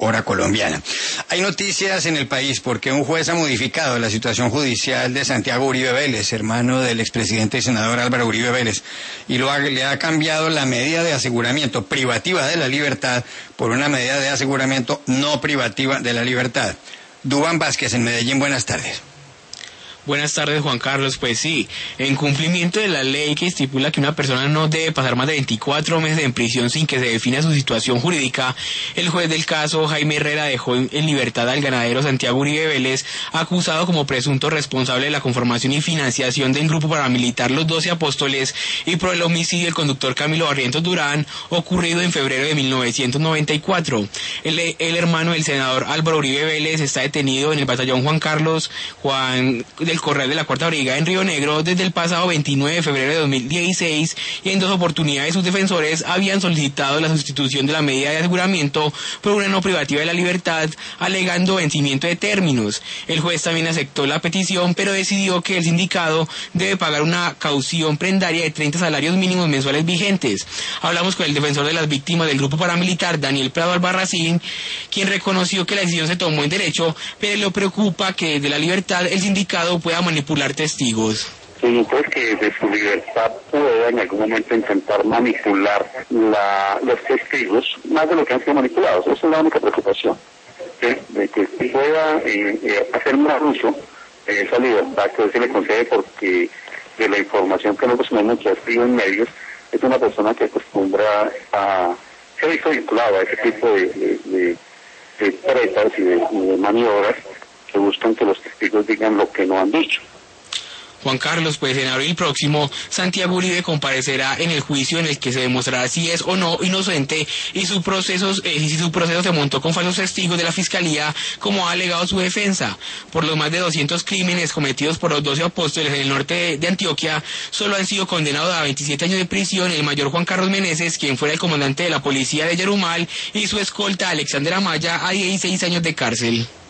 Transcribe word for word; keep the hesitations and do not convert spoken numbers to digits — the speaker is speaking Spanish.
hora colombiana. Hay noticias en el país porque un juez ha modificado la situación judicial de Santiago Uribe Vélez, hermano del expresidente y senador Álvaro Uribe Vélez, y lo ha, le ha cambiado la medida de aseguramiento privativa de la libertad por una medida de aseguramiento no privativa de la libertad. Duván Vázquez en Medellín, buenas tardes. Buenas tardes, Juan Carlos. Pues sí, en cumplimiento de la ley que estipula que una persona no debe pasar más de veinticuatro meses en prisión sin que se defina su situación jurídica, el juez del caso, Jaime Herrera, dejó en libertad al ganadero Santiago Uribe Vélez, acusado como presunto responsable de la conformación y financiación del grupo paramilitar Los Doce Apóstoles y por el homicidio del conductor Camilo Barrientos Durán, ocurrido en febrero de mil novecientos noventa y cuatro. El, el hermano del senador Álvaro Uribe Vélez está detenido en el batallón Juan Carlos Juan del Corral de la Cuarta Brigada en Río Negro desde el pasado veintinueve de febrero de dos mil dieciséis, y en dos oportunidades sus defensores habían solicitado la sustitución de la medida de aseguramiento por una no privativa de la libertad, alegando vencimiento de términos. El juez también aceptó la petición, pero decidió que el sindicado debe pagar una caución prendaria de treinta salarios mínimos mensuales vigentes. Hablamos con el defensor de las víctimas del grupo paramilitar, Daniel Prado Albarracín, quien reconoció que la decisión se tomó en derecho, pero le preocupa que desde la libertad el sindicato pueda manipular testigos. Sí, pues que de su libertad pueda en algún momento intentar manipular la, los testigos, más de lo que han sido manipulados. Esa es la única preocupación, ¿sí? De que pueda eh, eh, hacer más uso de esa libertad que hoy se le concede, porque de la información que nosotros tenemos que ha sido en medios, es una persona que acostumbra a ser visto vinculado a ese tipo de, de, de, de tretas y de, y de maniobras que buscan que los testigos digan lo que no han dicho. Juan Carlos, pues en abril próximo, Santiago Uribe comparecerá en el juicio en el que se demostrará si es o no inocente y su proceso, eh, si su proceso se montó con falsos testigos de la Fiscalía, como ha alegado su defensa. Por los más de doscientos crímenes cometidos por los doce apóstoles en el norte de, de Antioquia, solo han sido condenados a veintisiete años de prisión el mayor Juan Carlos Meneses, quien fuera el comandante de la policía de Yerumal, y su escolta Alexander Amaya a dieciséis años de cárcel.